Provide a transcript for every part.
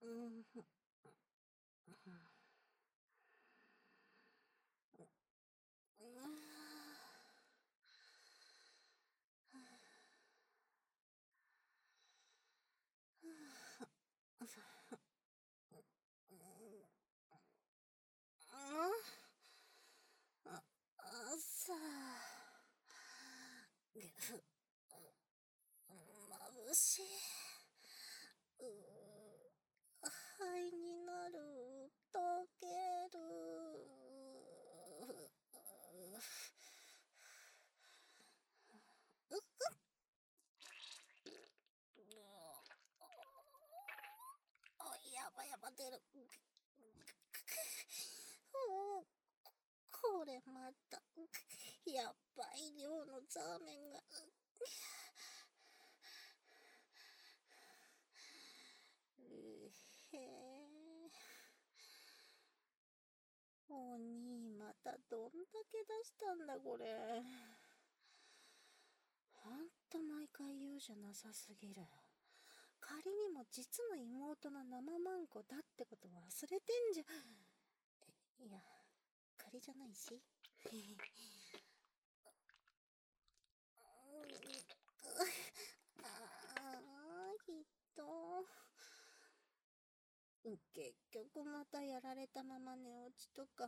うん。さ眩しい。肺になる。溶ける。やばやば出る。これまたやっばい量のザーメンが。へえ。お兄またどんだけ出したんだこれ。ほんと毎回言うじゃなさすぎる。仮にも実の妹の生マンコだってこと忘れてんじゃ。いや、仮じゃないし。ああ、きっと。結局またやられたまま寝落ちとか。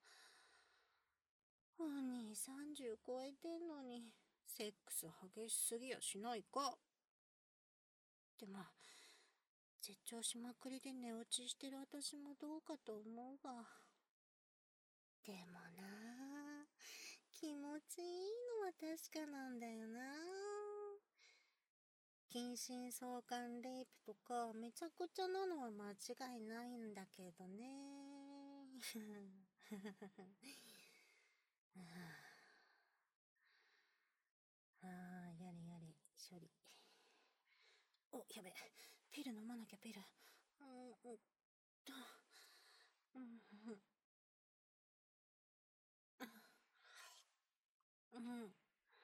お兄30超えてんのに、セックス激しすぎやしないか。でも、絶頂しまくりで寝落ちしてる私もどうかと思うが。でもなあ、気持ちいいのは確かなんだよな。近親相関レイプとかめちゃくちゃなのは間違いないんだけどね。ああ、やれやれ、処理。お、やべ。ピル飲まなきゃ、ピル。うん、うん。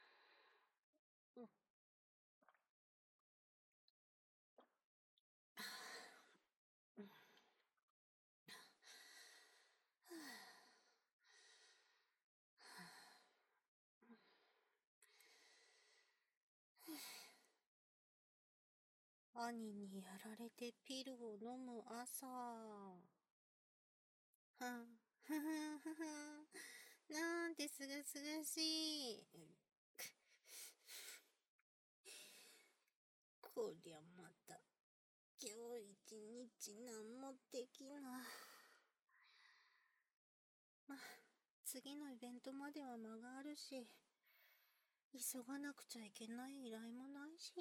兄にやられてピルを飲む朝。はん、ふふんふふん。なんてすがすがしい。こりゃまた、今日一日何もできな。ま、次のイベントまでは間があるし、急がなくちゃいけない依頼もないし。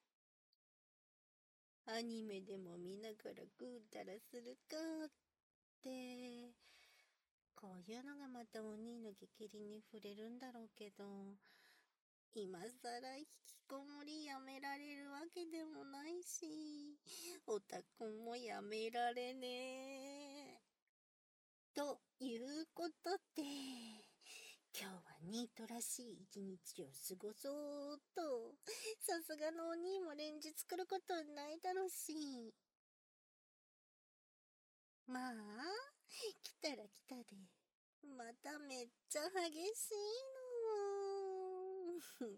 アニメでも見ながらぐうたらするかって。こういうのがまたお兄の激励に触れるんだろうけど、今さら引きこもりやめられるわけでもないし、オタクもやめられねえ。ということで、今日はニートらしい一日を過ごそうと。さすがのお兄も連日来ることないだろうし。まあ、来たら来たで、まためっちゃ激しいの。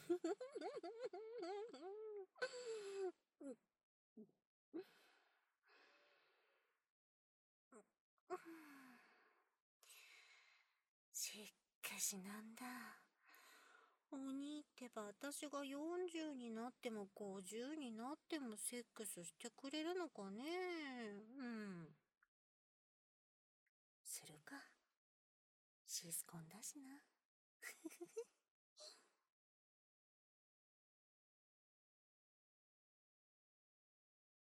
しかしなんだ。お兄ってば私が40になっても50になってもセックスしてくれるのかね。うん。するか。シスコンだしな。